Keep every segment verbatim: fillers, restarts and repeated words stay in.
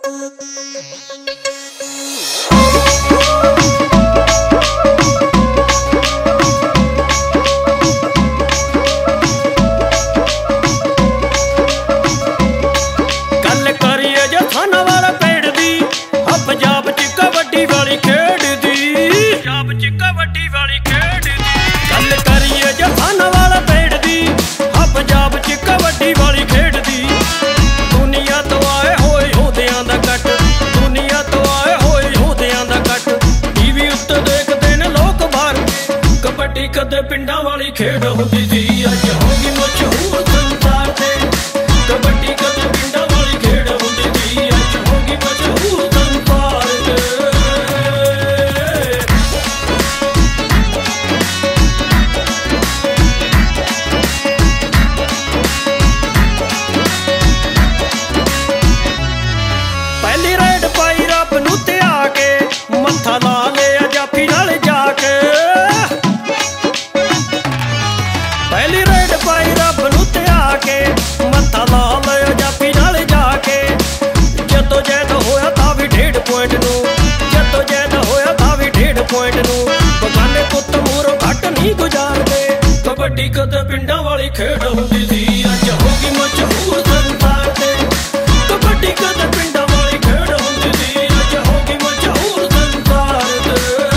कदे पिंडा वाली खेड होंदी सी अज होगी मशहूर संसार ते। कबड्डी कदे पिंडा वाली खेड होंदी सी अज होगी मशहूर संसार ते। पहली रेड पाई रब नूं ते आके मत्था ला लिया जाफी नाल जाके। पहली रेड पाई रब नूं ते आके मत्था ला लिया जाफी नाल जाके। जदों जैद होया तां भी डेढ़ पॉइंट नूं, जदों जैद होया तां भी डेढ़ पॉइंट नूं। बगाने पुत्त मूहरों घट नहीं गुजारदे। कबड्डी कदे पिंडां वाली खेड हुंदी सी अज होगी मशहूर संसार ते। कबड्डी कदे पिंडां वाली खेड हुंदी सी अज होगी मशहूर संसार ते।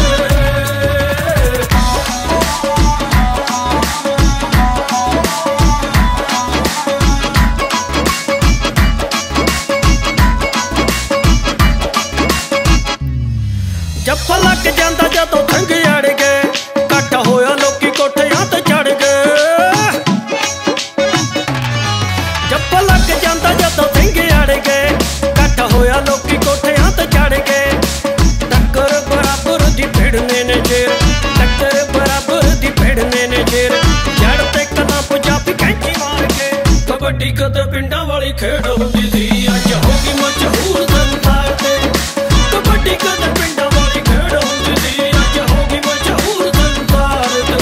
जप्पा लग जांदा जदों थंग अड़ गए, कट्ठा होया लोकी कोठियां ते चढ़ गए। जप्पा लग जांदा जदों थंग अड़ गए, कट्ठा होया लोकी कोठियां ते चढ़ गए। टक्कर बराबर दी भिड़ने ने शेर, टक्कर बराबर दी भिड़ने ने शेर। जड़ ते कला पंजाबी कैंची मार के। कबड्डी कदे पिंडां वाली खेड हुंदी सी अज होगी मशहूर संसार ते। कबड्डी कदे पिंडां वाली खेड हुंदी सी अज होगी मशहूर संसार ते।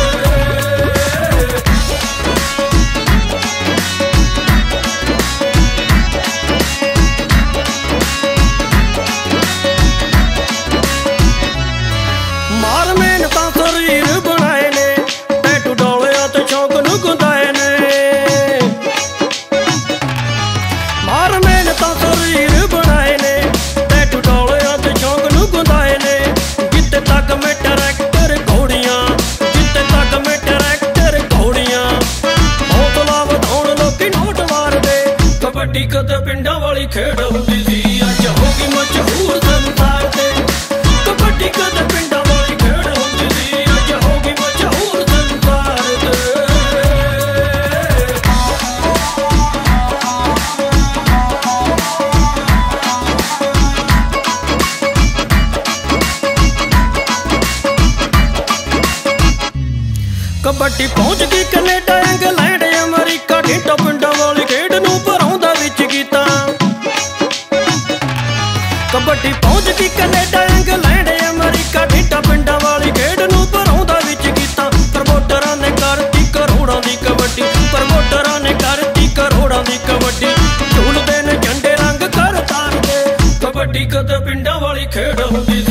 मार मेहनतां शरीर बनाए ने, टैटू डोलिया ते शौक नूं गुंदाए ने। मार मेहनतां शरीर बनाए ने, टैटू डोलिया ते शौक नूं गुंदाए ने। जित्ते तक में ट्रैक्टर घोड़ियां, जित्ते तक में ट्रैक्टर घोड़ियां। हौसला वधाउण लोकी नोट मारदे। कबड्डी कदे पिंडां वाली खेड हुंदी सी अज होगी मशहूर संसार ते। कबड्डी कदे पिंडां वाली खेड हुंदी सी अज होगी मशहूर संसार ते। कबड्डी पहुंच गई कनेडा इंग्लैंड अमरीका। ढिंडा पिंडां वाली खेड नूं भराउंदा विच गीतां। कबड्डी पहुंच गई कनेडा इंग्लैंड अमरीका। ढिंडा पिंडां वाली खेड नूं भराउंदा विच गीतां। प्रमोटरां ने करती करोड़ां दी कबड्डी, प्रमोटरां ने करती करोड़ां दी कबड्डी। झूलदे ने झंडे रंग कर तारदे। कबड्डी कदे पिंडां वाली खेड हुंदी